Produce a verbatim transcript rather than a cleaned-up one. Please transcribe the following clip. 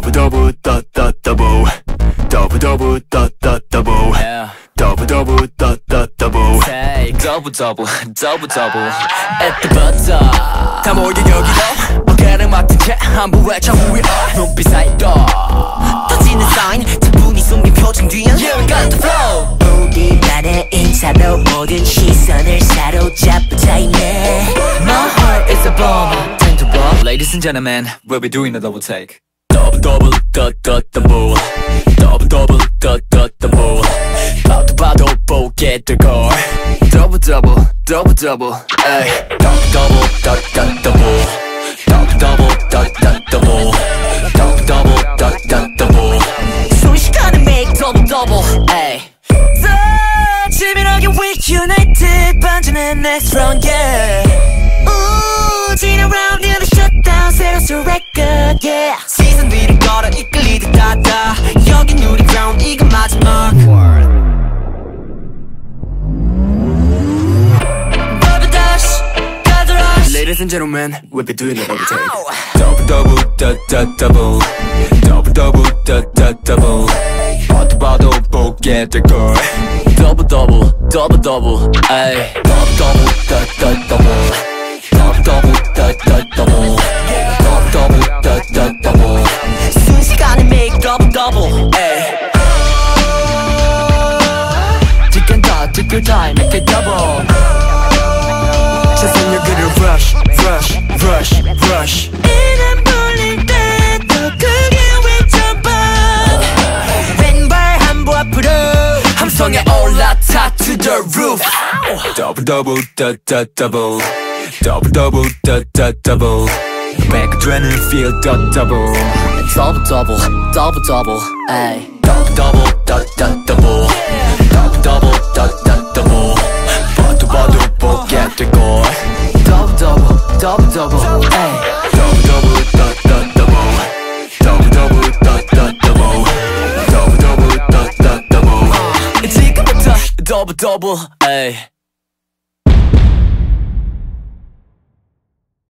double double da da double double double da da double double double da da double Take double double double double at the buzzer 다 모여 여기로 어깨를 맡은 채 한번 외쳐 who we are 눈빛 사이로 터지는 사인 차분히 숨긴 표정 뒤엔 Yeah we got the flow 우리만의 인사로 모든 시선을 사로잡은 타임에 My heart is a bomb Time to rock Ladies and gentlemen we'll be doing a double take Double double da da double Double double da da double 봐도 봐도 보게 될걸 Double double double double ay Double double da da double Double double da da double Double double da da double 순식간에 make double double ay 치밀하게 we united 반전의 next round yeah Ooh 지난 round nearly shut down 새로운 record yeah 시선 뒤를 걸어 이끌리듯 닿아 여긴 우리 ground 이건 마지막 Double dash 가져 rush Ladies and gentlemen we'll be doing a double take Double double da da double Double double da da double 봐도 봐도 보게 될걸 Double double double double ay Double double da da double Double double da da double Double double da da double 순식간에 make double double ay 지금 다 지금 다 make it double 재생력을 rush rush rush rush 이름 불릴 때더 크게 외쳐봐 왼발 한 步앞으로 함성에 올라타 to the roof Double double da da double Double double da da double Make adrenaline feel the double Double double double double ay Double double da da double Double double da da double 봐도 봐도 보게 될걸 Double double double double ay double double da da double double double da da double double double da da double 지금부터 double double ay